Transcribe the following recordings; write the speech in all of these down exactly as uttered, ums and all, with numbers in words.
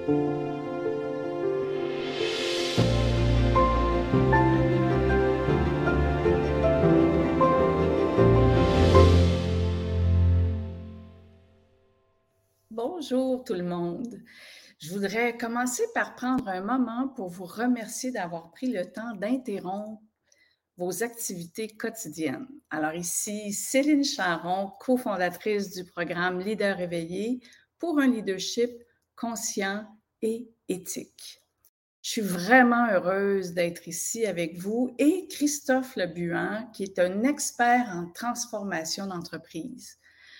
Bonjour tout le monde. Je voudrais commencer par prendre un moment pour vous remercier d'avoir pris le temps d'interrompre vos activités quotidiennes. Alors ici, Céline Charron, cofondatrice du programme Leader éveillé pour un leadership conscient et éthique. Je suis vraiment heureuse d'être ici avec vous et Christophe Lebuan, qui est un expert en transformation d'entreprise.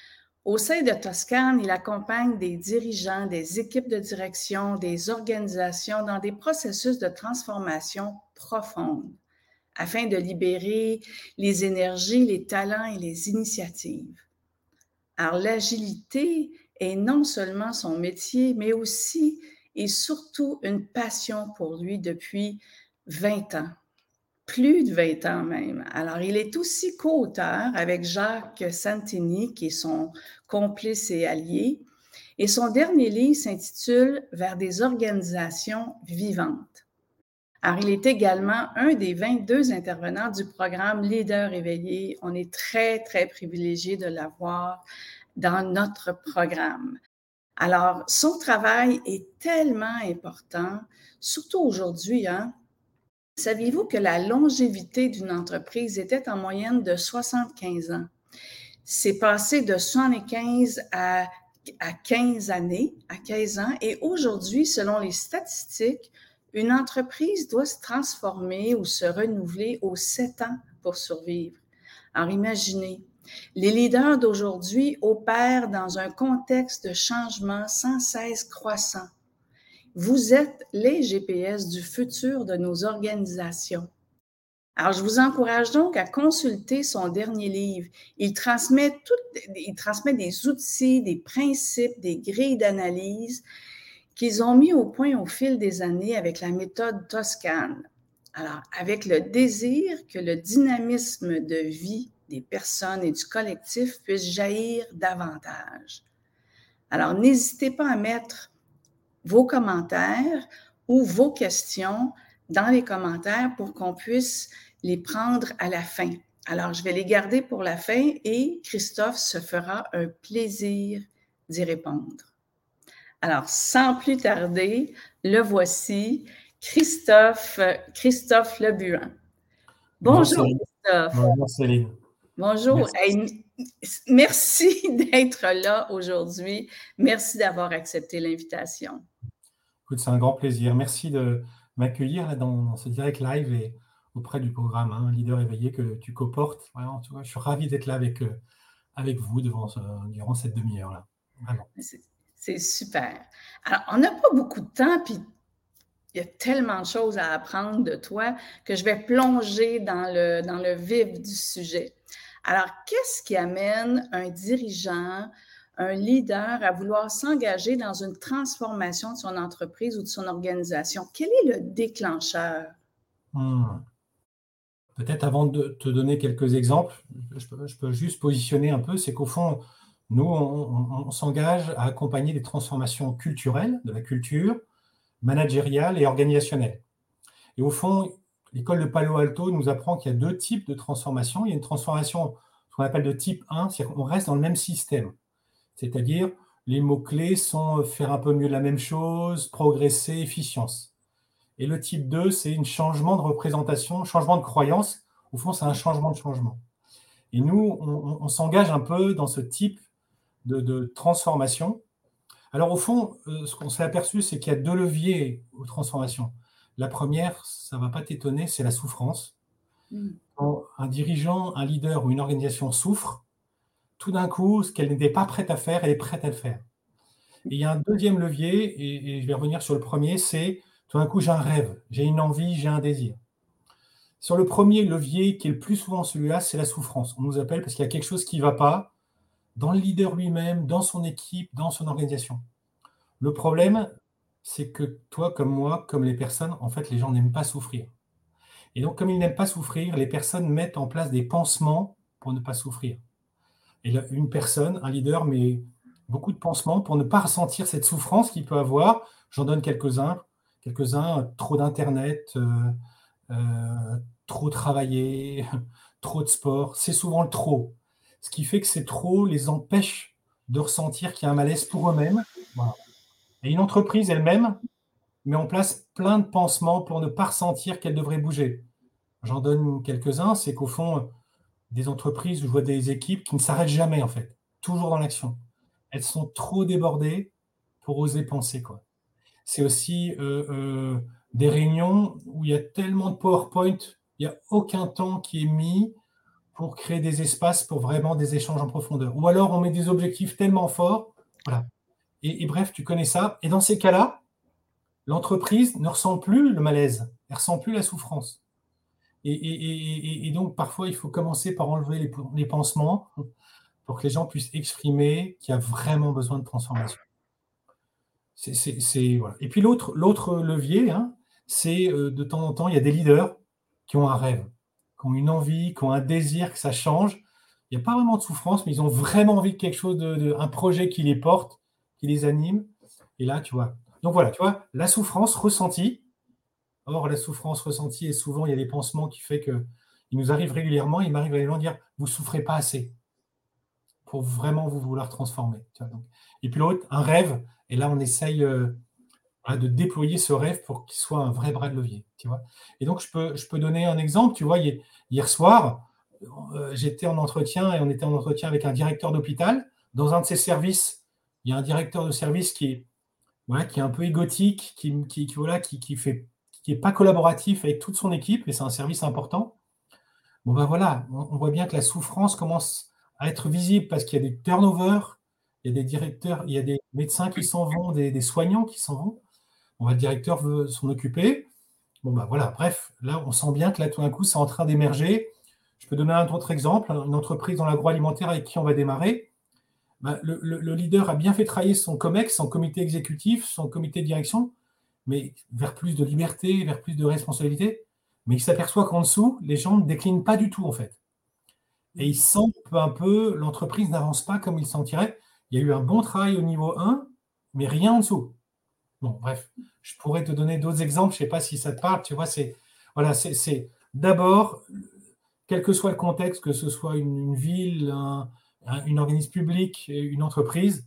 Au sein de Toscane, il accompagne des dirigeants, des équipes de direction, des organisations dans des processus de transformation profonde afin de libérer les énergies, les talents et les initiatives. Alors, l'agilité est non seulement son métier, mais aussi et surtout une passion pour lui depuis vingt ans. Plus de vingt ans même. Alors, il est aussi co-auteur avec Jacques Santini, qui est son complice et allié, et son dernier livre s'intitule « Vers des organisations vivantes ». Alors, il est également un des vingt-deux intervenants du programme Leader éveillé. On est très, très privilégié de l'avoir dans notre programme. Alors, son travail est tellement important, surtout aujourd'hui, hein. Saviez-vous que la longévité d'une entreprise était en moyenne de soixante-quinze ans? C'est passé de soixante-quinze à, à quinze années, à quinze ans, et aujourd'hui, selon les statistiques, une entreprise doit se transformer ou se renouveler aux sept ans pour survivre. Alors imaginez, les leaders d'aujourd'hui opèrent dans un contexte de changement sans cesse croissant. Vous êtes les G P S du futur de nos organisations. Alors, je vous encourage donc à consulter son dernier livre. Il transmet, tout, il transmet des outils, des principes, des grilles d'analyse qu'ils ont mis au point au fil des années avec la méthode Toscane. Alors, avec le désir que le dynamisme de vie des personnes et du collectif puisse jaillir davantage. Alors, n'hésitez pas à mettre vos commentaires ou vos questions dans les commentaires pour qu'on puisse les prendre à la fin. Alors, je vais les garder pour la fin et Christophe se fera un plaisir d'y répondre. Alors, sans plus tarder, le voici, Christophe, Christophe Lebuan. Bonjour, Bonjour Christophe. Bonjour Céline. Bonjour. Hey, merci d'être là aujourd'hui. Merci d'avoir accepté l'invitation. Écoute, c'est un grand plaisir. Merci de m'accueillir là dans, dans ce direct live et auprès du programme hein, Leader éveillé que tu co-portes. Vraiment, tu vois, je suis ravi d'être là avec, euh, avec vous devant ce, durant cette demi-heure-là. Vraiment. C'est, c'est super. Alors, on n'a pas beaucoup de temps, puis il y a tellement de choses à apprendre de toi que je vais plonger dans le, dans le vif du sujet. Alors, qu'est-ce qui amène un dirigeant, un leader à vouloir s'engager dans une transformation de son entreprise ou de son organisation? Quel est le déclencheur? Hmm. Peut-être avant de te donner quelques exemples, je peux, je peux juste positionner un peu, c'est qu'au fond, nous, on, on, on s'engage à accompagner des transformations culturelles, de la culture, managériale et organisationnelle. Et au fond, l'école de Palo Alto nous apprend qu'il y a deux types de transformation. Il y a une transformation, ce qu'on appelle de type un, c'est-à-dire qu'on reste dans le même système. C'est-à-dire, les mots-clés sont faire un peu mieux la même chose, progresser, efficience. Et le type deux, c'est un changement de représentation, changement de croyance. Au fond, c'est un changement de changement. Et nous, on, on s'engage un peu dans ce type de, de transformation. Alors, au fond, ce qu'on s'est aperçu, c'est qu'il y a deux leviers aux transformations. La première, ça ne va pas t'étonner, c'est la souffrance. Mm. Quand un dirigeant, un leader ou une organisation souffre, tout d'un coup, ce qu'elle n'était pas prête à faire, elle est prête à le faire. Et il y a un deuxième levier, et, et je vais revenir sur le premier, c'est tout d'un coup, j'ai un rêve, j'ai une envie, j'ai un désir. Sur le premier levier, qui est le plus souvent celui-là, c'est la souffrance. On nous appelle parce qu'il y a quelque chose qui ne va pas dans le leader lui-même, dans son équipe, dans son organisation. Le problème, c'est que toi, comme moi, comme les personnes, en fait, les gens n'aiment pas souffrir. Et donc, comme ils n'aiment pas souffrir, les personnes mettent en place des pansements pour ne pas souffrir. Et là, une personne, un leader, met beaucoup de pansements pour ne pas ressentir cette souffrance qu'il peut avoir. J'en donne quelques-uns. Quelques-uns, trop d'internet, heu heu, trop travailler, trop de sport. C'est souvent le trop. Ce qui fait que ces trop les empêche de ressentir qu'il y a un malaise pour eux-mêmes. Voilà. Et une entreprise elle-même met en place plein de pansements pour ne pas ressentir qu'elle devrait bouger. J'en donne quelques-uns, c'est qu'au fond, des entreprises où je vois des équipes qui ne s'arrêtent jamais en fait, toujours dans l'action. Elles sont trop débordées pour oser penser, quoi. C'est aussi, heu heu, des réunions où il y a tellement de PowerPoint, il y a aucun temps qui est mis pour créer des espaces pour vraiment des échanges en profondeur. Ou alors on met des objectifs tellement forts, voilà. Et et bref, tu connais ça. Et dans ces cas-là, l'entreprise ne ressent plus le malaise, elle ressent plus la souffrance. Et et et et et donc parfois, il faut commencer par enlever les p les pansements pour que les gens puissent exprimer qu'il y a vraiment besoin de transformation. C'est c'est c'est voilà. Et puis l'autre l'autre levier, hein, c'est, heu, de temps en temps, il y a des leaders qui ont un rêve, qui ont une envie, qui ont un désir que ça change. Il y a pas vraiment de souffrance, mais ils ont vraiment envie de quelque chose de de un projet qui les porte, qui les anime. Et là, tu vois donc voilà, tu vois? La souffrance ressentie. Or, la souffrance ressentie et souvent, il y a des pansements qui fait que il nous arrive régulièrement, il m'arrive régulièrement de dire: «Vous souffrez pas assez pour vraiment vous vouloir transformer», tu vois? Donc et puis l'autre, un rêve et là, on essaye, heu, voilà, de déployer ce rêve pour qu'il soit un vrai bras de levier, tu vois? Et donc je peux je peux donner un exemple, tu vois? Hier hier soir, heu, j'étais en entretien et on était en entretien avec un directeur d'hôpital. Dans un de ses services, il y a un directeur de service qui est voilà, qui est un peu égotique, qui qui qui voilà, qui qui fait qui est pas collaboratif avec toute son équipe et c'est un service important. Bon, ben, voilà, on on voit bien que la souffrance commence à être visible parce qu'il y a des turnovers, il y a des directeurs, il y a des médecins qui s'en vont, des des soignants qui s'en vont. Bon, bah, le directeur veut s'en occuper. Bon, bah, voilà, bref, là, on sent bien que là, tout d'un coup, c'est en train d'émerger. Je peux donner un autre exemple, une entreprise dans l'agroalimentaire avec qui on va démarrer. Bah, le le le leader a bien fait travailler son COMEX, son comité exécutif, son comité de direction, mais vers plus de liberté, vers plus de responsabilité. Mais il s'aperçoit qu'en dessous, les gens ne déclinent pas du tout, en fait. Et il sent peu à peu, l'entreprise n'avance pas comme il sentirait. Il y a eu un bon travail au niveau un, mais rien en dessous. Bon, bref, je pourrais te donner d'autres exemples, je ne sais pas si ça te parle, tu vois, c'est voilà, c'est c'est d'abord, quel que soit le contexte, que ce soit une, une ville, un, un, une organisme public, une entreprise,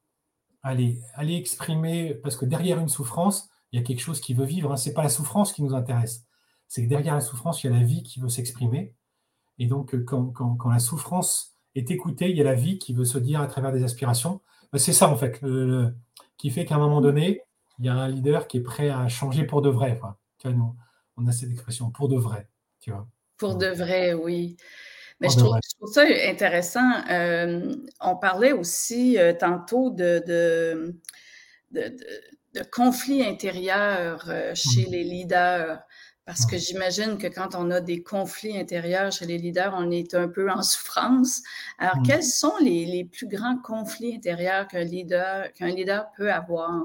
allez, allez exprimer, parce que derrière une souffrance, il y a quelque chose qui veut vivre, hein. Ce n'est pas la souffrance qui nous intéresse, c'est que derrière la souffrance, il y a la vie qui veut s'exprimer. Et donc, quand, quand, quand la souffrance est écoutée, il y a la vie qui veut se dire à travers des aspirations. Ben, c'est ça, en fait, le, le, qui fait qu'à un moment donné, il y a un leader qui est prêt à changer pour de vrai, quoi. Tu vois, nous, on a cette expression, pour de vrai, tu vois. Pour Ouais, de vrai, oui. Mais pour je de trouve vrai. je trouve ça intéressant. Hem, on parlait aussi, heu, tantôt de de de de de conflits intérieurs, heu, chez Mmh, les leaders. Parce que mmh, j'imagine que quand on a des conflits intérieurs chez les leaders, on est un peu en souffrance. Alors, mmh. quels sont les les plus grands conflits intérieurs qu'un leader qu'un leader peut avoir?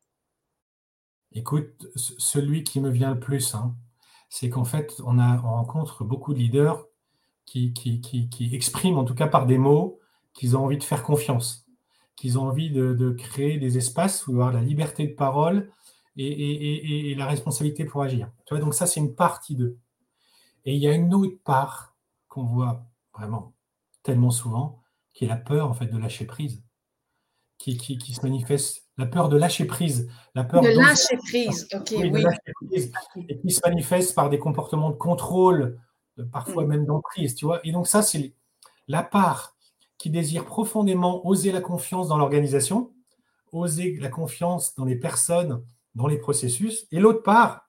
Écoute, ce- celui qui me vient le plus, hein, c'est qu'en fait, on, a, on rencontre beaucoup de leaders qui, qui, qui, qui expriment, en tout cas par des mots, qu'ils ont envie de faire confiance, qu'ils ont envie de, de créer des espaces où il y aura la liberté de parole et, et- et- et la responsabilité pour agir. Tu vois, donc ça, c'est une partie d'eux. Et il y a une autre part qu'on voit vraiment tellement souvent, qui est la peur en fait de lâcher prise, qui, qui, qui se manifeste, la peur de lâcher prise, la De peur d'oser, lâcher prise. OK, oui, de oui. lâcher prise, et qui se manifeste par des comportements de contrôle, euh, parfois Mmh. même d'emprise, tu vois. Et donc ça, c'est la part qui désire profondément oser la confiance dans l'organisation, oser la confiance dans les personnes, dans les processus, et l'autre part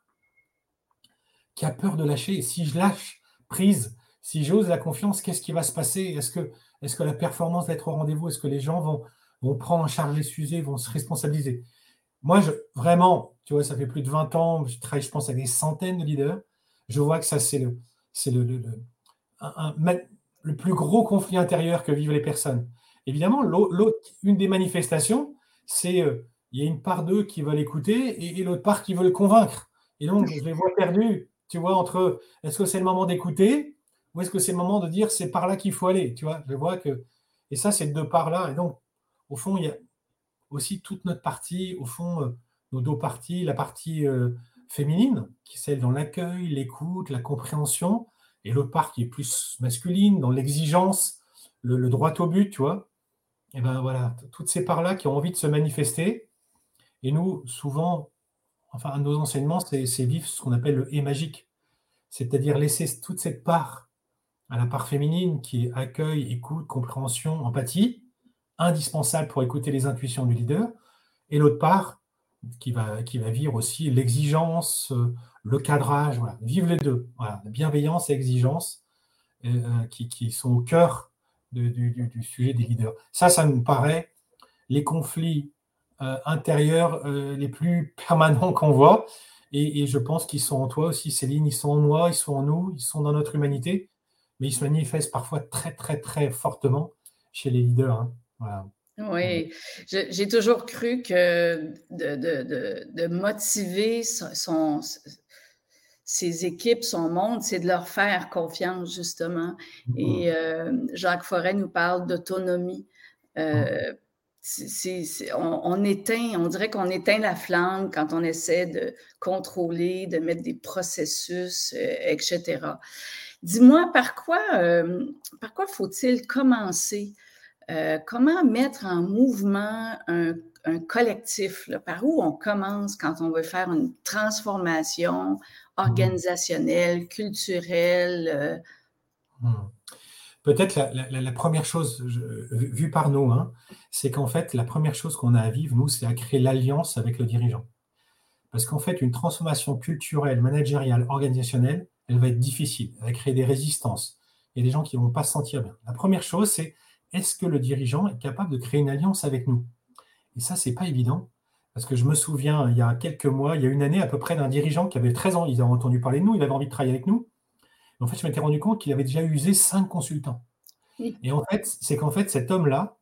qui a peur de lâcher. Si je lâche prise, si j'ose la confiance, qu'est-ce qui va se passer? Est-ce que, est-ce que la performance va être au rendez-vous? Est-ce que les gens vont, vont prendre en charge les sujets, vont se responsabiliser? Moi, je, vraiment, tu vois, ça fait plus de vingt ans, je travaille, je pense, avec des centaines de leaders. Je vois que ça, c'est le, c'est le, le, le, un- un- le plus gros conflit intérieur que vivent les personnes. Évidemment, l'autre, une des manifestations, c'est euh, il y a une part d'eux qui veulent écouter et, et l'autre part qui veut le convaincre. Et donc, je les vois perdus, tu vois, entre est-ce que c'est le moment d'écouter ou est-ce que c'est le moment de dire c'est par là qu'il faut aller, tu vois. Je vois que, et ça, c'est deux parts-là. Et donc, au fond, il y a aussi toute notre partie, au fond, euh, nos deux parties, la partie euh, féminine, qui est celle dans l'accueil, l'écoute, la compréhension, et l'autre part qui est plus masculine, dans l'exigence, le, le droit au but, tu vois. Et ben voilà, t- toutes ces parts-là qui ont envie de se manifester. Et nous, souvent, enfin, nos enseignements, c'est c'est vivre ce qu'on appelle le et magique, c'est-à-dire laisser toute cette part à la part féminine qui est accueil, écoute, compréhension, empathie, indispensable pour écouter les intuitions du leader, et l'autre part qui va, qui va vivre aussi l'exigence, euh, le cadrage, voilà. Vivre les deux, voilà. Bienveillance et exigence euh, euh, qui, qui sont au cœur de- du, du- du sujet des leaders. Ça, ça nous paraît les conflits euh, intérieurs euh, les plus permanents qu'on voit. Et, et je pense qu'ils sont en toi aussi, Céline, ils sont en moi, ils sont en nous, ils sont dans notre humanité, mais ils se manifestent parfois très, très, très fortement chez les leaders, hein. Voilà. Mm. Oui, je j'ai toujours cru que de de de de motiver son son ses équipes, son monde, c'est de leur faire confiance justement Mm. et heu, Jacques Forêt nous parle d'autonomie. Mm. Heu, c'est c'est c'est on on éteint on dirait qu'on éteint la flamme quand on essaie de contrôler, de mettre des processus, heu et cetera. Dis-moi par quoi, hem, par quoi faut-il commencer? Heu, comment mettre en mouvement un un collectif, là? Par où on commence quand on veut faire une transformation Mm. organisationnelle, culturelle, heu? Mm. Peut-être la, la- la- la première chose, je- vue vue par nous, hein, c'est qu'en fait, la première chose qu'on a à vivre, nous, c'est à créer l'alliance avec le dirigeant. Parce qu'en fait, une transformation culturelle, managériale, organisationnelle, elle va être difficile. Elle va créer des résistances. Il y a des gens qui ne vont pas se sentir bien. La première chose, c'est est-ce que le dirigeant est capable de créer une alliance avec nous? Et ça, c'est pas évident. Parce que je me souviens, il y a quelques mois, il y a une année à peu près, d'un dirigeant qui avait treize ans. Ils avaient entendu parler de nous, il avait envie de travailler avec nous. Et en fait, je m'étais rendu compte qu'il avait déjà usé cinq consultants. Oui. Et en fait, c'est qu'en fait, cet homme-là,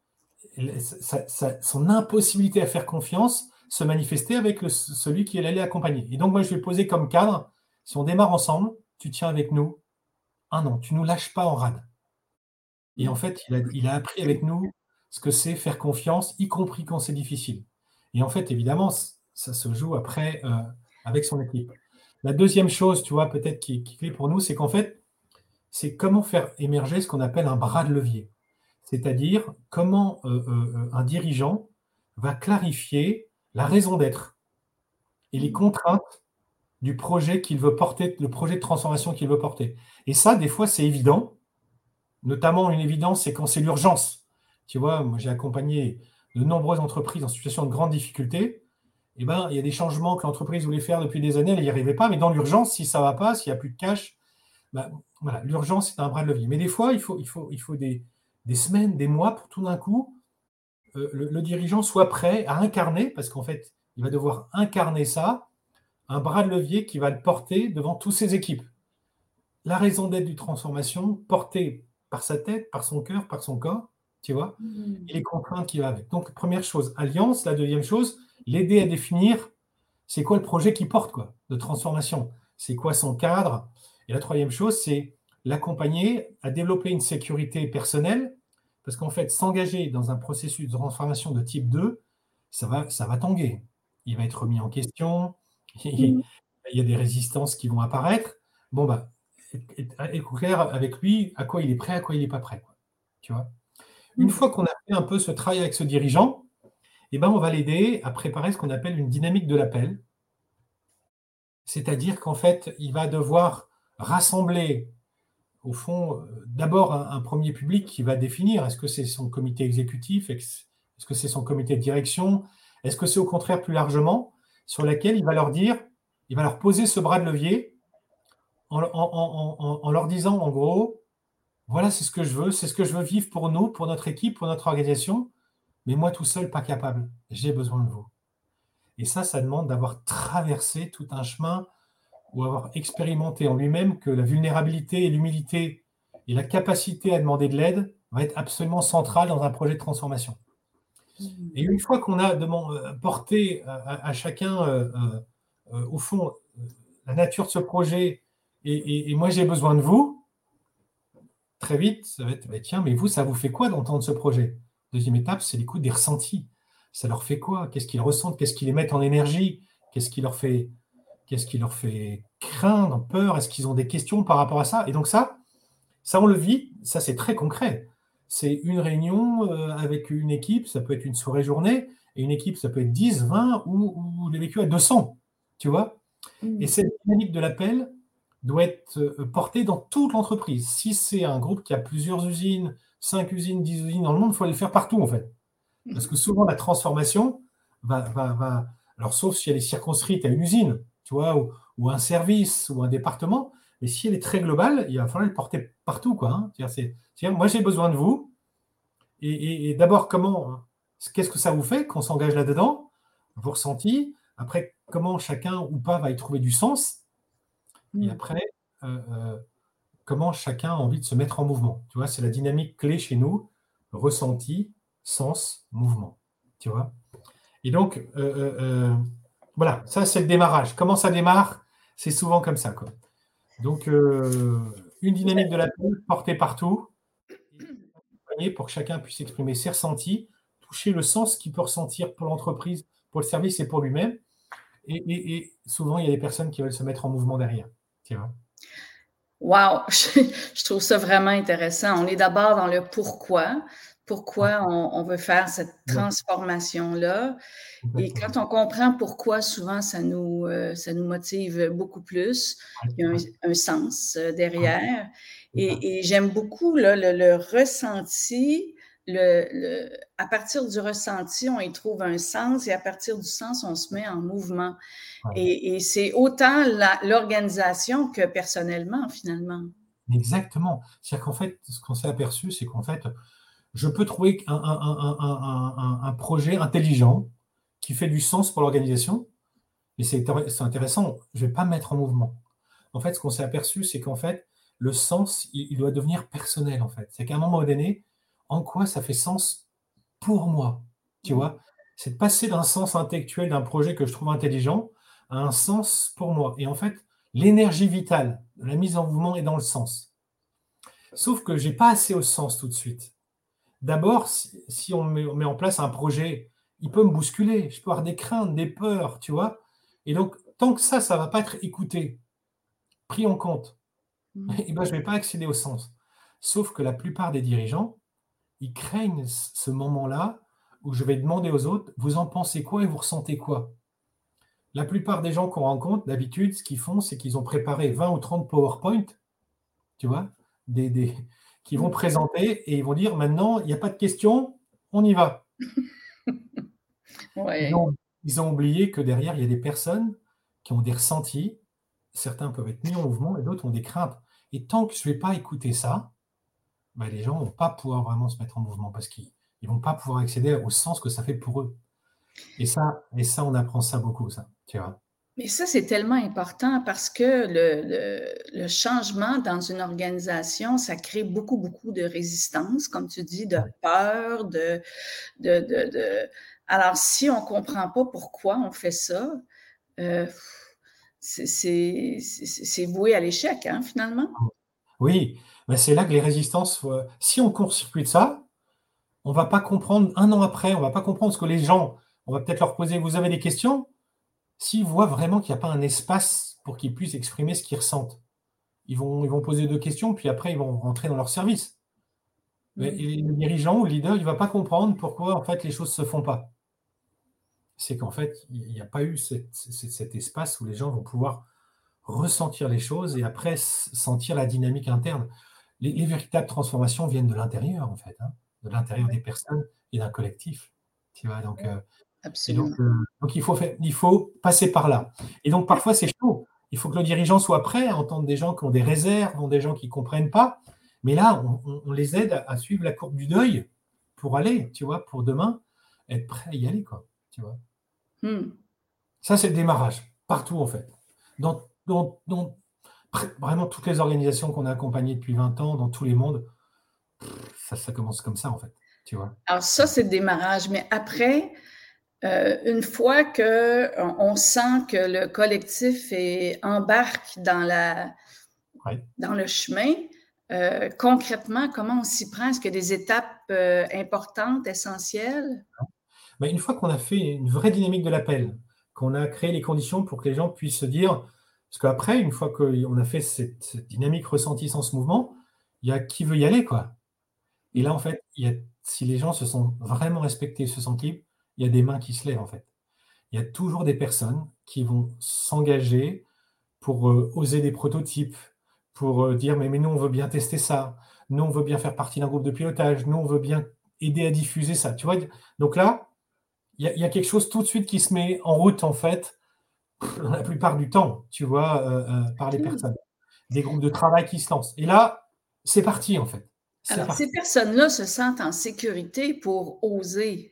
sa- sa- son impossibilité à faire confiance se manifestait avec le- celui qui allait accompagner. Et donc, moi, je lui ai posé comme cadre, si on démarre ensemble, tu tiens avec nous un an, tu ne nous lâches pas en rade. Et en Mmh. fait, il a, il a appris avec nous ce que c'est faire confiance, y compris quand c'est difficile. Et en fait, évidemment, c- ça se joue après euh, avec son équipe. La deuxième chose, tu vois, peut-être qui, qui est clé pour nous, c'est qu'en fait, c'est comment faire émerger ce qu'on appelle un bras de levier. C'est-à-dire comment euh, euh, un dirigeant va clarifier la raison d'être et les Mmh. contraintes du projet qu'il veut porter, le projet de transformation qu'il veut porter. Et ça, des fois, c'est évident. Notamment, une évidence, c'est quand c'est l'urgence. Tu vois, moi, j'ai accompagné de nombreuses entreprises en situation de grande difficulté. Eh ben, il y a des changements que l'entreprise voulait faire depuis des années, elle n'y arrivait pas. Mais dans l'urgence, si ça ne va pas, s'il n'y a plus de cash, ben, voilà, l'urgence, c'est un bras de levier. Mais des fois, il faut, il faut, il faut des, des semaines, des mois pour tout d'un coup euh, le, le dirigeant soit prêt à incarner, parce qu'en fait, il va devoir incarner ça, un bras de levier qui va le porter devant toutes ses équipes. La raison d'être du transformation, portée par sa tête, par son cœur, par son corps, tu vois, Mmh. et les contraintes qui va avec. Donc, première chose, alliance. La deuxième chose, l'aider à définir c'est quoi le projet qu'il porte, quoi, de transformation. C'est quoi son cadre. Et la troisième chose, c'est l'accompagner à développer une sécurité personnelle, parce qu'en fait, s'engager dans un processus de transformation de type deux, ça va, ça va tanguer. Il va être remis en question, il Mmh. y a des résistances qui vont apparaître. Bon, bah, être clair avec lui, à quoi il est prêt, à quoi il n'est pas prêt, quoi. Tu vois. Une Mmh. fois qu'on a fait un peu ce travail avec ce dirigeant, eh ben, on va l'aider à préparer ce qu'on appelle une dynamique de l'appel. C'est-à-dire qu'en fait, il va devoir rassembler, au fond, euh, d'abord un, un premier public qui va définir est-ce que c'est son comité exécutif, est-ce que c'est son comité de direction, est-ce que c'est au contraire plus largement, sur laquelle il va leur dire, il va leur poser ce bras de levier en, en- en- en- en leur disant en gros, voilà, c'est ce que je veux, c'est ce que je veux vivre pour nous, pour notre équipe, pour notre organisation, mais moi tout seul, pas capable, j'ai besoin de vous. Et ça, ça demande d'avoir traversé tout un chemin ou avoir expérimenté en lui-même que la vulnérabilité et l'humilité et la capacité à demander de l'aide va être absolument centrale dans un projet de transformation. Mmh. Et une fois qu'on a demandé, euh, porté à, à- à chacun, euh, euh, euh, au fond, euh, la nature de ce projet, et, et- et moi j'ai besoin de vous, très vite, ça va être, bah, tiens, mais vous, ça vous fait quoi d'entendre ce projet? Deuxième étape, c'est l'écoute des ressentis. Ça leur fait quoi? Qu'est-ce qu'ils ressentent? Qu'est-ce qui les met en énergie? Qu'est-ce qui leur fait, qu'est-ce qui leur fait craindre, peur? Est-ce qu'ils ont des questions par rapport à ça? Et donc ça, ça on le vit, ça c'est très concret. C'est une réunion euh, avec une équipe, ça peut être une soirée-journée, et une équipe, ça peut être dix, vingt ou, ou les vécus à deux cents, tu vois? Et Mmh. cette dynamique de l'appel doit être euh, portée dans toute l'entreprise. Si c'est un groupe qui a plusieurs usines, cinq usines, dix usines dans le monde, il faut le faire partout en fait. Parce que souvent, la transformation va, va, va alors sauf si elle est circonscrite à une usine, tu vois, ou, ou un service, ou un département, mais si elle est très globale, il va falloir le porter partout, quoi. Hein. C'est-à-dire, c'est, c'est-à-dire, moi, j'ai besoin de vous, et, et, et d'abord, comment, hein, qu'est-ce que ça vous fait qu'on s'engage là-dedans, vos ressentis, après, comment chacun ou pas va y trouver du sens, et Mmh. après, euh, euh, comment chacun a envie de se mettre en mouvement. Tu vois, c'est la dynamique clé chez nous, ressenti, sens, mouvement. Tu vois. Et donc, euh, euh, euh, voilà, ça c'est le démarrage. Comment ça démarre? C'est souvent comme ça, quoi. Donc, euh, une dynamique de la peur portée partout, et pour que chacun puisse exprimer ses ressentis, toucher le sens qu'il peut ressentir pour l'entreprise, pour le service et pour lui-même. Et, et- et souvent, il y a des personnes qui veulent se mettre en mouvement derrière. Tu vois. Wow! Je je trouve ça vraiment intéressant. On est d'abord dans le pourquoi. Ouais, Pourquoi on on veut faire cette ouais, transformation-là et complètement. quand on comprend pourquoi, souvent ça nous, heu, ça nous motive beaucoup plus. Ouais, Il y a ouais, un un sens, heu, ouais, derrière c'est ça. et et j'aime beaucoup là le le ressenti, le le à partir du ressenti, on y trouve un sens et à partir du sens, on se met en mouvement. Ouais. Et, et c'est autant la- l'organisation que personnellement, finalement. Exactement. C'est-à-dire qu'en fait, ce qu'on s'est aperçu, c'est qu'en fait, je peux trouver un, un- un- un- un- un projet intelligent qui fait du sens pour l'organisation, et c'est intér- c'est intéressant, je ne vais pas me mettre en mouvement. En fait, ce qu'on s'est aperçu, c'est qu'en fait, le sens, il, il doit devenir personnel, en fait. C'est qu'à un moment donné, en quoi ça fait sens pour moi, tu Mm. vois? C'est de passer d'un sens intellectuel d'un projet que je trouve intelligent à un sens pour moi. Et en fait, l'énergie vitale, la mise en mouvement est dans le sens. Sauf que j'ai pas assez au sens tout de suite. D'abord, si, si on, met, on met en place un projet, il peut me bousculer, je peux avoir des craintes, des peurs, tu vois. Et donc, tant que ça, ça ne va pas être écouté, pris en compte, Mm. eh ben, je ne vais pas accéder au sens. Sauf que la plupart des dirigeants, ils craignent ce moment-là où je vais demander aux autres, vous en pensez quoi et vous ressentez quoi? La plupart des gens qu'on rencontre, d'habitude, ce qu'ils font, c'est qu'ils ont préparé vingt ou trente PowerPoint, tu vois, des, des, qui vont Mm. présenter et ils vont dire maintenant, il n'y a pas de questions, on y va. Ils Ouais. ont, ils ont oublié que derrière, il y a des personnes qui ont des ressentis. Certains peuvent être mis en mouvement et d'autres ont des craintes. Et tant que je ne vais pas écouter ça, bah, les gens ne vont pas pouvoir vraiment se mettre en mouvement parce qu'ils ne vont pas pouvoir accéder au sens que ça fait pour eux. Et ça, et ça, on apprend ça beaucoup, ça. Tu vois. Mais ça, c'est tellement important parce que le, le, le changement dans une organisation, ça crée beaucoup, beaucoup de résistance, comme tu dis, de Ouais. peur, de, de, de, de... Alors, si on ne comprend pas pourquoi on fait ça, euh, c'est c'est- c'est- c'est voué à l'échec, hein, finalement. Oui, bah, c'est là que les résistances, euh, si on court-circuite ça, on ne va pas comprendre un an après, on ne va pas comprendre ce que les gens, on va peut-être leur poser, vous avez des questions? S'ils voient vraiment qu'il n'y a pas un espace pour qu'ils puissent exprimer ce qu'ils ressentent, ils vont, ils vont poser deux questions, puis après, ils vont rentrer dans leur service. Mais Mm. et le dirigeant ou le leader, il ne va pas comprendre pourquoi en fait les choses ne se font pas. C'est qu'en fait, il n'y a pas eu cette- cet cet espace où les gens vont pouvoir ressentir les choses et après s- sentir la dynamique interne. Les, les véritables transformations viennent de l'intérieur, en fait, hein, de l'intérieur des personnes et d'un collectif. Tu vois, donc, euh, et donc, Absolument. euh, donc il, faut faire, il faut passer par là. Et donc parfois c'est chaud. Il faut que le dirigeant soit prêt à entendre des gens qui ont des réserves, ont des gens qui ne comprennent pas. Mais là, on, on- on les aide à, à suivre la courbe du deuil pour aller, tu vois, pour demain, être prêt à y aller, quoi. Tu vois. Mm. Ça, c'est le démarrage, partout en fait. Dans, dans- dans pr- vraiment toutes les organisations qu'on a accompagnées depuis vingt ans, dans tous les mondes, ça, ça commence comme ça en fait. Tu vois. Alors ça, c'est le démarrage. Mais après, euh, une fois que on, on sent que le collectif est, embarque dans la, Ouais. dans le chemin, Euh, concrètement, comment on s'y prend? Est-ce qu'il y a des étapes euh, importantes, essentielles? Bah, une fois qu'on a fait une vraie dynamique de l'appel, qu'on a créé les conditions pour que les gens puissent se dire parce qu'après, une fois qu'on a fait cette cette dynamique ressentie sans ce mouvement, il y a qui veut y aller, quoi. Et là, en fait, il y a si les gens se sont vraiment respectés, se sentent libres, il y a des mains qui se lèvent, en fait. Il y a toujours des personnes qui vont s'engager pour, heu, oser des prototypes, pour, heu, dire: «Mais mais nous, on veut bien tester ça. Nous, on veut bien faire partie d'un groupe de pilotage. Nous, on veut bien aider à diffuser ça». Tu vois? Donc là, il y a il y a quelque chose tout de suite qui se met en route, en fait, dans la plupart du temps, tu vois, heu heu, par les OK. personnes. Des groupes de travail qui se lancent et là, c'est parti, en fait. C'est Alors, ces parti. personnes-là se sentent en sécurité pour oser.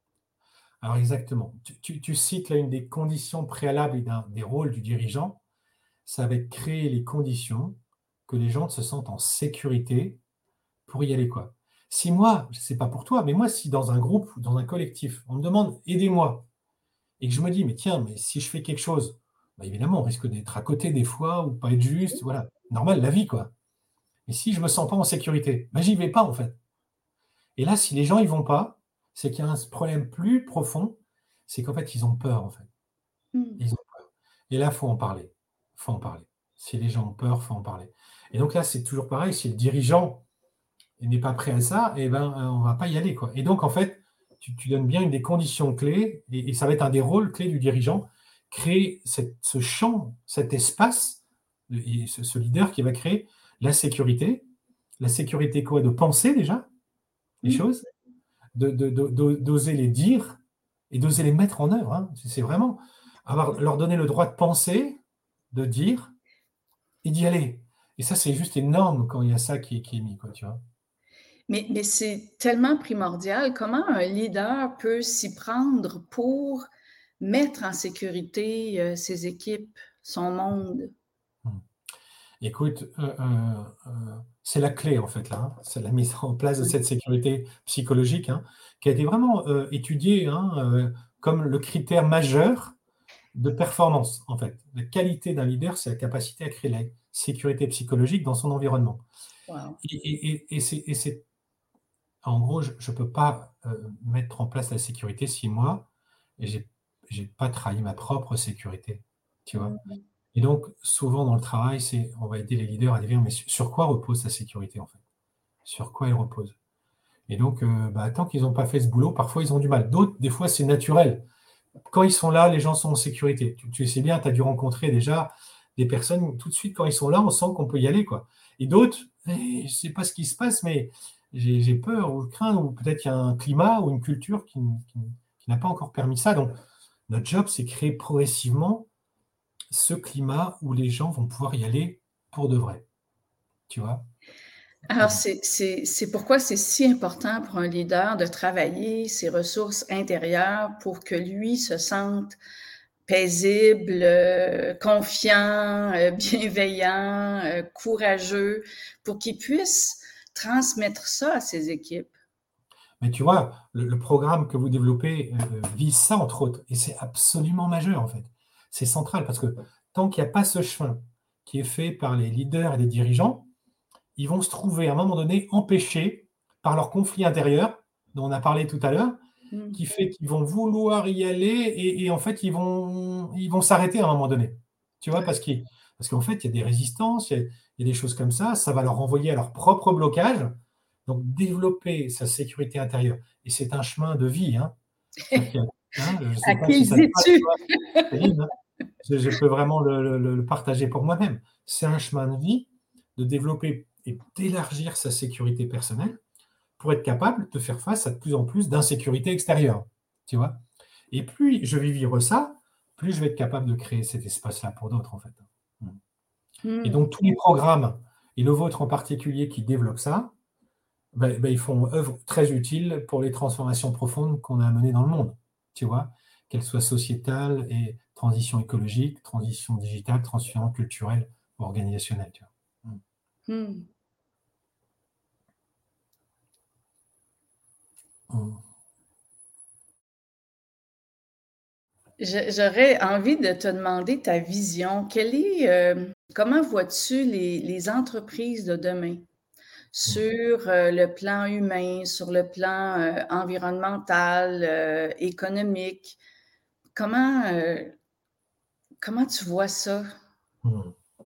Alors exactement. Tu tu tu cites là une des conditions préalables d'un des rôles du dirigeant, ça va être créer les conditions que les gens se sentent en sécurité pour y aller, quoi. Si moi, je sais pas pour toi, mais moi, si dans un groupe ou dans un collectif, on me demande: «Aidez-moi» et que je me dis: «Mais tiens, mais si je fais quelque chose», bah, évidemment, on risque d'être à côté des fois ou pas être juste, voilà, normal, la vie, quoi. Mais si je me sens pas en sécurité, bah, j'y vais pas, en fait. Et là, si les gens y vont pas, c'est qu'il y a un problème plus profond, c'est qu'en fait, ils ont peur, en fait. Mmh. Ils ont peur. Et là, faut en parler. Faut en parler. Si les gens ont peur, faut en parler. Et donc là, c'est toujours pareil, si le dirigeant n'est pas prêt à ça, et ben, heu, on va pas y aller, quoi. Et donc en fait, tu tu donnes bien une des conditions clés et et ça va être un des rôles clés du dirigeant, créer cette ce champ, cet espace, et ce ce leader qui va créer la sécurité. La sécurité quoi? De penser déjà les Mmh. choses, de de de d'o d'oser les dire et d'oser les mettre en œuvre, hein. C'est c'est vraiment avoir leur donner le droit de penser, de dire et d'y aller. Et ça, c'est juste énorme quand il y a ça qui est qui est mis, quoi, tu vois? Mais mais c'est tellement primordial. Comment un leader peut s'y prendre pour mettre en sécurité, heu, ses équipes, son monde? Mmh. Écoute, heu heu heu, c'est la clé, en fait, là, hein. C'est la mise en place de Ouais. cette sécurité psychologique, hein, qui a été vraiment, heu, étudiée, hein, heu, comme le critère majeur de performance, en fait. La qualité d'un leader, c'est la capacité à créer la sécurité psychologique dans son environnement. Wow. Et et et et c'est et c'est en gros, je ne peux pas, heu, mettre en place la sécurité si moi, j'ai j'ai pas trahi ma propre sécurité, tu vois? Mmh. Et donc souvent dans le travail, c'est on va aider les leaders à dire: «Mais su sur quoi repose sa sécurité, en fait? Sur quoi elle repose?» Et donc heu, bah, tant qu'ils n'ont pas fait ce boulot, parfois ils ont du mal. D'autres, des fois, c'est naturel. Quand ils sont là, les gens sont en sécurité. Tu tu sais bien, tu as dû rencontrer déjà des personnes, tout de suite, quand ils sont là, on sent qu'on peut y aller, quoi. Et d'autres: «Eh, je ne sais pas ce qui se passe, mais j'ai j'ai peur ou je crains» ou peut-être qu'il y a un climat ou une culture qui n qui n qui n'a pas encore permis ça. Donc notre job, c'est créer progressivement ce climat où les gens vont pouvoir y aller pour de vrai, tu vois? Alors, Mmh. c'est c'est c'est pourquoi c'est si important pour un leader de travailler ses ressources intérieures pour que lui se sente paisible, heu, confiant, heu, bienveillant, heu, courageux, pour qu'il puisse transmettre ça à ses équipes. Mais tu vois, le le programme que vous développez, heu, vise ça entre autres et c'est absolument majeur, en fait. C'est central parce que tant qu'il y a pas ce chemin qui est fait par les leaders et les dirigeants, ils vont se trouver à un moment donné empêchés par leur conflit intérieur, dont on a parlé tout à l'heure, Mmh. qui fait qu'ils vont vouloir y aller et et en fait, ils vont ils vont s'arrêter à un moment donné. Tu vois? Parce qu'ils parce qu'en fait, il y a des résistances, il y a il y a des choses comme ça, ça va leur renvoyer à leur propre blocage. Donc développer sa sécurité intérieure et c'est un chemin de vie, hein. C'est-à-dire qu'il y a hein, je ne À sais pas qui si le ça te parle, dis-tu? toi, Céline, hein? Je je peux vraiment le le le le partager pour moi-même. C'est un chemin de vie de développer et d'élargir sa sécurité personnelle pour être capable de faire face à de plus en plus d'insécurité extérieure, tu vois? Et plus je vais vivre ça, plus je vais être capable de créer cet espace-là pour d'autres, en fait. Mmh. Et Mmh. donc tous les programmes et le vôtre en particulier qui développent ça, bah bah, ils font œuvre très utile pour les transformations profondes qu'on a à mener dans le monde, tu vois? Qu'elles soient sociétales et transition écologique, transition digitale, transition culturelle ou organisationnelle, tu vois? Mmh. Mmh. Mmh. Je j'aurais envie de te demander ta vision. Quelle est, hem, comment vois-tu les les entreprises de demain? sur euh, le plan humain, sur le plan euh, environnemental, euh, économique. Comment, euh, comment tu vois ça? Mmh.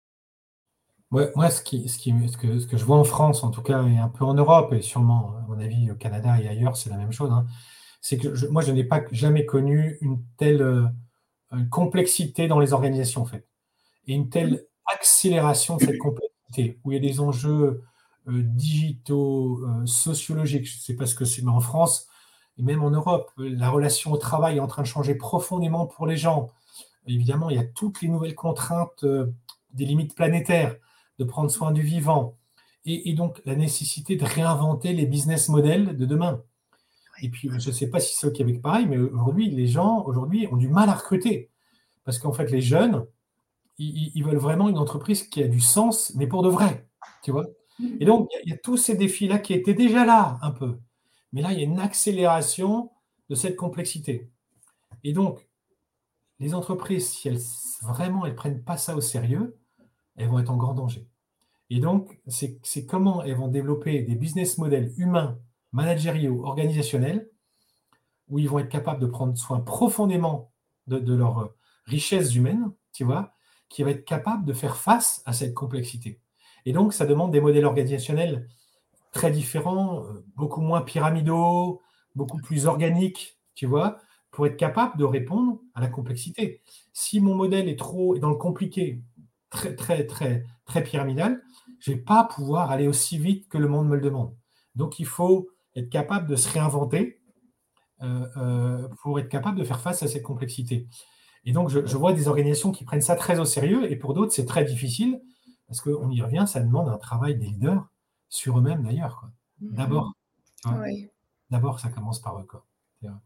Ouais, moi, ce qui ce qui ce que ce que je vois en France, en tout cas, et un peu en Europe et sûrement, à mon avis, au Canada et ailleurs, c'est la même chose, hein, c'est que je moi, je n'ai pas jamais connu une telle, heu, heu, complexité dans les organisations, en fait, et une Mmh. telle accélération de cette complexité, où il y a des enjeux, heu, digitaux, heu, sociologiques. Je ne sais pas ce que c'est, mais en France et même en Europe, heu, la relation au travail est en train de changer profondément pour les gens. Évidemment, il y a toutes les nouvelles contraintes, heu, des limites planétaires, de prendre soin du vivant, et et donc la nécessité de réinventer les business models de demain. Et Oui. puis, je ne sais pas si c'est au Québec pareil, mais aujourd'hui, les gens aujourd'hui ont du mal à recruter. Parce qu'en fait, les jeunes, ils ils veulent vraiment une entreprise qui a du sens, mais pour de vrai, tu vois? Et Mmh. donc il y a il y a tous ces défis-là qui étaient déjà là un peu, mais là, il y a une accélération de cette complexité, et donc les entreprises, si elles vraiment elles prennent pas ça au sérieux, elles vont être en grand danger. Et donc, c'est c'est comment elles vont développer des business models humains, managériaux, organisationnels, où ils vont être capables de prendre soin profondément de, de leur euh, richesse humaine, tu vois, qui va être capable de faire face à cette complexité. Et donc, ça demande des modèles organisationnels très différents, euh, beaucoup moins pyramidaux, beaucoup plus organiques, tu vois, pour être capable de répondre à la complexité. Si mon modèle est trop est dans le compliqué, très, très, très, très pyramidal, je ne vais pas pouvoir aller aussi vite que le monde me le demande. Donc, il faut être capable de se réinventer, euh, euh, pour être capable de faire face à cette complexité. Et donc, je, je vois des organisations qui prennent ça très au sérieux, et pour d'autres, c'est très difficile, parce qu'on y revient, ça demande un travail des leaders sur eux-mêmes d'ailleurs, quoi. Mhm. D'abord, tu vois, Oui. d'abord, ça commence par eux, quoi. Tu vois.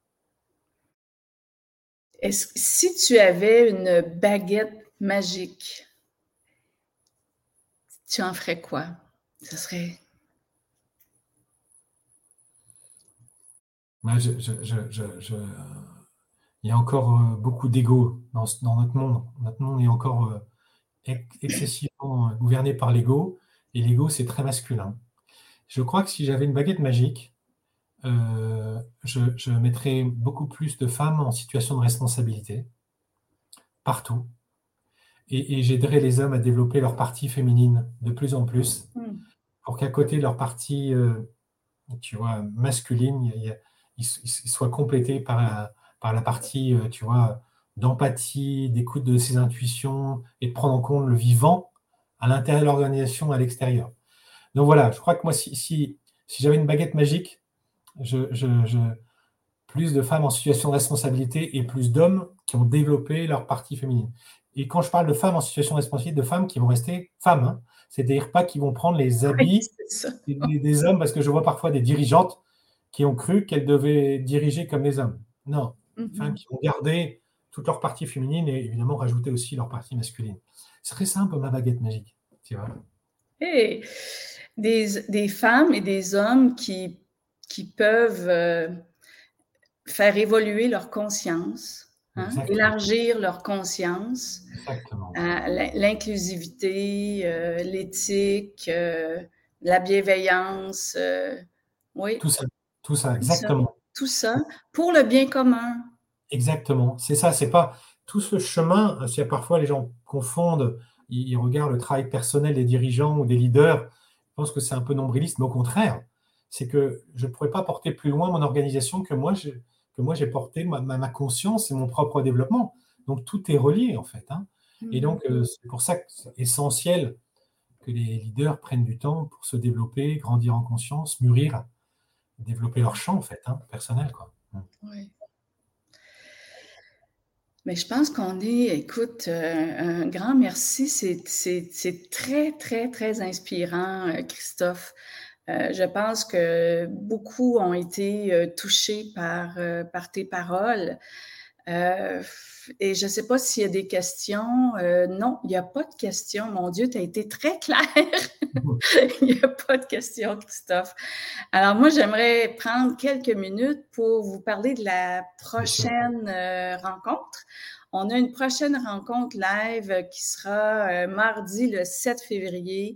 Est-ce que si tu avais une baguette magique, tu en ferais quoi? Ce serait. Moi, je, je, je, je, je- il y a encore euh, beaucoup d'ego dans, ce- dans notre monde. Notre monde est encore euh, ex- excessivement euh, gouverné par l'ego, et l'ego, c'est très masculin. Je crois que si j'avais une baguette magique, euh, je, je mettrais beaucoup plus de femmes en situation de responsabilité, partout, et, et j'aiderais les hommes à développer leur partie féminine de plus en plus, Hmm. pour qu'à côté de leur partie, euh, tu vois, masculine, il y a- ils, ils soient complétés par, la- par la partie, euh, tu vois, d'empathie, d'écoute de ses intuitions, et de prendre en compte le vivant à l'intérieur de l'organisation, à l'extérieur. Donc voilà, je crois que moi, si, si, si j'avais une baguette magique, je, je, je, plus de femmes en situation de responsabilité et plus d'hommes qui ont développé leur partie féminine. Et quand je parle de femmes en situation de responsabilité, de femmes qui vont rester femmes, hein, c'est-à-dire pas qui vont prendre les Oui, habits c'est ça. des, des hommes, parce que je vois parfois des dirigeantes qui ont cru qu'elles devaient diriger comme les hommes. Non, femmes Mhm. qui vont garder toute leur partie féminine et évidemment rajouter aussi leur partie masculine. Ce serait ça un peu ma baguette magique, tu vois. Et des, des femmes et des hommes qui, qui peuvent euh, faire évoluer leur conscience, hein, Exactement, élargir leur conscience exactement. à l'inclusivité, euh, l'éthique, euh, la bienveillance, euh, oui, Tout ça, tout ça, tout ça, exactement. tout ça pour le bien commun. Exactement, c'est ça, c'est pas tout ce chemin, euh, c'est parfois les gens confondent, ils ils regardent le travail personnel des dirigeants ou des leaders, je pense que c'est un peu nombriliste, mais au contraire, c'est que je ne pourrais pas porter plus loin mon organisation que moi j'ai que moi j'ai porté ma ma ma conscience et mon propre développement. Donc tout est relié en fait, hein, et Mm. donc heu, c'est pour ça que c'est essentiel que les leaders prennent du temps pour se développer, grandir en conscience, mûrir, développer leur champ en fait, hein, personnel, quoi. Mmh. Oui. Mais je pense qu'on est, écoute, euh, un grand merci. C'est, c'est, c'est très, très, très inspirant, euh, Christophe. Euh, je pense que beaucoup ont été euh, touchés par, euh, par tes paroles. Euh, et je ne sais pas s'il y a des questions. Euh, non, il n'y a pas de questions. Mon Dieu, tu as été très clair. Il n'y a pas de questions, Christophe. Alors moi, j'aimerais prendre quelques minutes pour vous parler de la Bien sûr. prochaine euh, rencontre. On a une prochaine rencontre live qui sera euh, mardi le sept février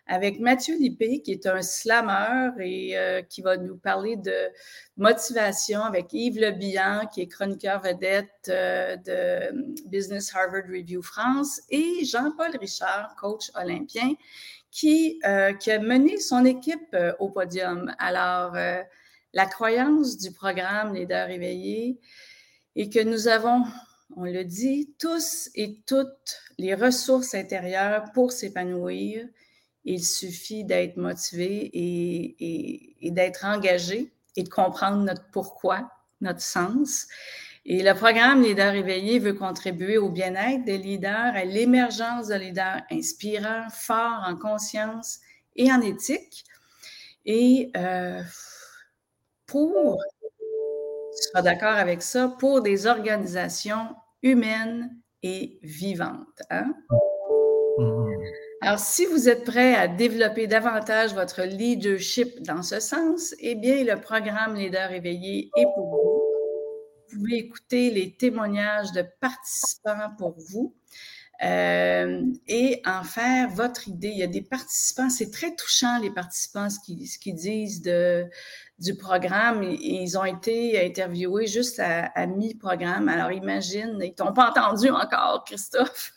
avec Mathieu Lippé, qui est un slameur et euh, qui va nous parler de motivation, avec Yves Le Bihan, qui est chroniqueur vedette euh, de Business Harvard Review France, et Jean-Paul Richard, coach olympien, qui, euh, qui a mené son équipe euh, au podium. Alors, euh, la croyance du programme Leader éveillé est que nous avons, on le dit, tous et toutes les ressources intérieures pour s'épanouir. Il suffit d'être motivé et, et, et d'être engagé et de comprendre notre pourquoi, notre sens. Et le programme Leader éveillé veut contribuer au bien-être des leaders, à l'émergence de leaders inspirants, forts en conscience et en éthique. Et euh, pour, tu seras d'accord avec ça, pour des organisations humaines et vivantes. Hein? Mmh. Alors, si vous êtes prêt à développer davantage votre leadership dans ce sens, eh bien, le programme Leader éveillé est pour vous. Vous pouvez écouter les témoignages de participants pour vous euh, et en faire votre idée. Il y a des participants, c'est très touchant, les participants, ce qu'ils, ce qu'ils disent de, du programme. Et, et ils ont été interviewés juste à, à mi-programme. Alors, imagine, ils t'ont pas entendu encore, Christophe.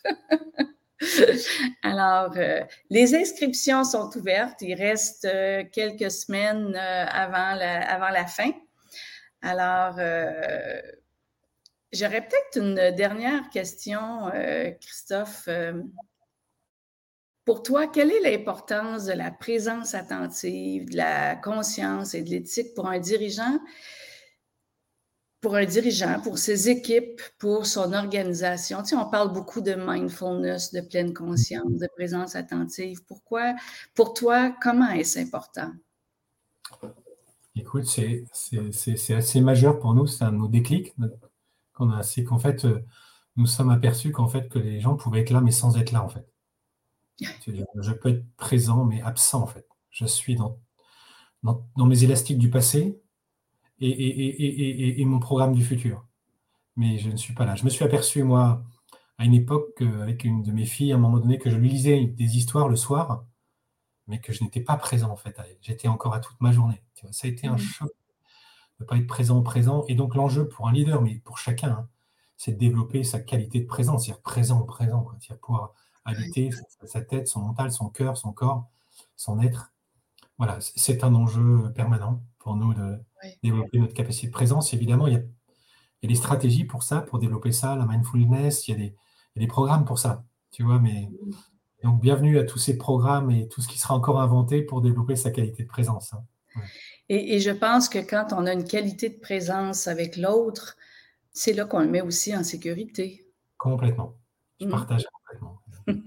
Alors, euh, les inscriptions sont ouvertes. Il reste euh, quelques semaines euh, avant, la, avant la fin. Alors, euh, j'aurais peut-être une dernière question, euh, Christophe. Euh, pour toi, quelle est l'importance de la présence attentive, de la conscience et de l'éthique pour un dirigeant, pour un dirigeant, pour ses équipes, pour son organisation? Tu sais, on parle beaucoup de mindfulness, de pleine conscience, de présence attentive. Pourquoi, pour toi, comment est-ce important? Écoute, c'est, c'est, c'est, c'est assez majeur pour nous, c'est un de nos déclics. Qu'on a, c'est qu'en fait, euh, nous sommes aperçus qu'en fait, que les gens pouvaient être là, mais sans être là, en fait. C'est-à-dire, je peux être présent, mais absent, en fait. Je suis dans, dans, dans mes élastiques du passé et, et, et, et, et, et mon programme du futur. Mais je ne suis pas là. Je me suis aperçu, moi, à une époque, euh, avec une de mes filles, à un moment donné, que je lui lisais des histoires le soir, mais que je n'étais pas présent, en fait, à elle. J'étais encore à toute ma journée. Tu vois, ça a été un choc de ne pas être présent au présent. Et donc, l'enjeu pour un leader, mais pour chacun, hein, c'est de développer sa qualité de présence, c'est-à-dire présent au présent, quoi. C'est-à-dire pouvoir habiter sa, sa tête, son mental, son cœur, son corps, son être. Voilà, c'est c'est un enjeu permanent pour nous de Oui. développer notre capacité de présence. Évidemment, il y a, il y a des stratégies pour ça, pour développer ça, la mindfulness, il y a des, il y a des programmes pour ça, tu vois, mais donc bienvenue à tous ces programmes et tout ce qui sera encore inventé pour développer sa qualité de présence. Hein. Ouais. Et, et je pense que quand on a une qualité de présence avec l'autre, c'est là qu'on le met aussi en sécurité. Complètement. Je Mm. partage complètement.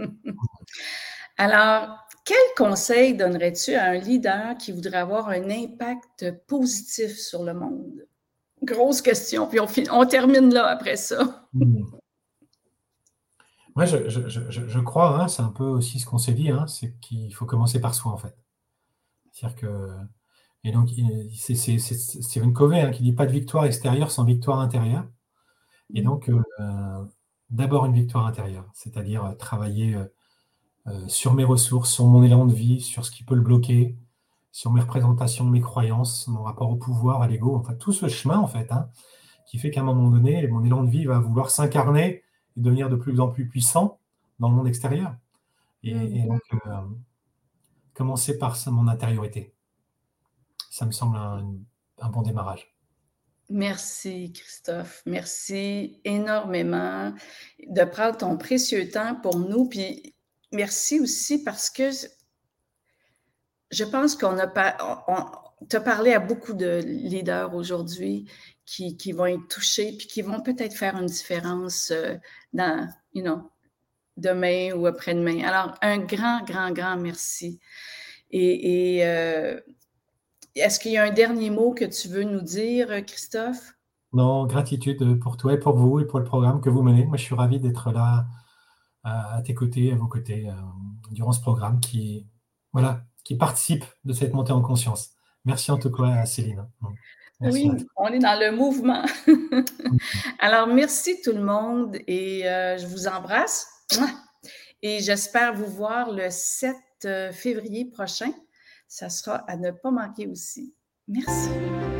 Alors, quel conseil donnerais-tu à un leader qui voudrait avoir un impact positif sur le monde? Grosse question, puis on, on termine là après ça. Mmh. Moi, je, je, je, je crois, hein, c'est un peu aussi ce qu'on s'est dit, hein, c'est qu'il faut commencer par soi, en fait. C'est-à-dire que, et donc, c'est, c'est, c'est Stephen Covey hein, qui dit pas de victoire extérieure sans victoire intérieure. Et donc, euh, d'abord une victoire intérieure, c'est-à-dire euh, travailler euh, euh, sur mes ressources, sur mon élan de vie, sur ce qui peut le bloquer, sur mes représentations, mes croyances, mon rapport au pouvoir, à l'ego, enfin tout ce chemin, en fait, hein, qui fait qu'à un moment donné, mon élan de vie va vouloir s'incarner et devenir de plus en plus puissant dans le monde extérieur. Et, Mm. et donc, euh, commencer par ça, mon intériorité. Ça me semble un, un bon démarrage. Merci, Christophe. Merci énormément de prendre ton précieux temps pour nous. Puis merci aussi parce que je pense qu'on a pas, on, t'as parlé à beaucoup de leaders aujourd'hui qui, qui vont être touchés puis qui vont peut-être faire une différence euh, dans, you know, demain ou après-demain. Alors, un grand, grand, grand merci. Et, et euh, est-ce qu'il y a un dernier mot que tu veux nous dire, Christophe? Non, gratitude pour toi et pour vous et pour le programme que vous menez. Moi, je suis ravi d'être là à, à tes côtés, à vos côtés, euh, durant ce programme qui, voilà, qui participe de cette montée en conscience. Merci en tout cas, Céline. Merci. Oui, on est dans le mouvement. Alors, merci tout le monde et euh, je vous embrasse. Et j'espère vous voir le sept février prochain. Ça sera à ne pas manquer aussi. Merci.